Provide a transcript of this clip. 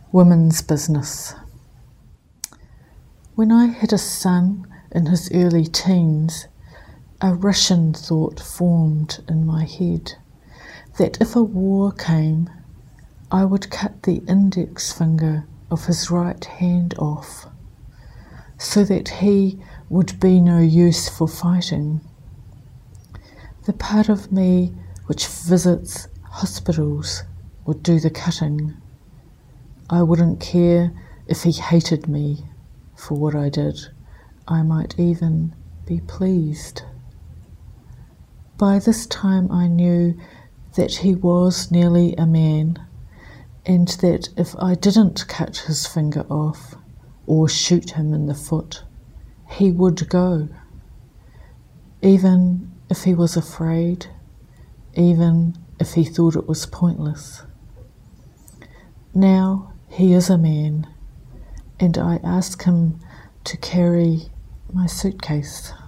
Women's business. When I had a son in his early teens, a Russian thought formed in my head that if a war came, I would cut the index finger of his right hand off, so that he would be no use for fighting. The part of me which visits hospitals would do the cutting. I wouldn't care if he hated me for what I did. I might even be pleased. By this time I knew that he was nearly a man, and that if I didn't cut his finger off or shoot him in the foot, he would go, even if he was afraid, even if he thought it was pointless. Now he is a man, and I ask him to carry my suitcase.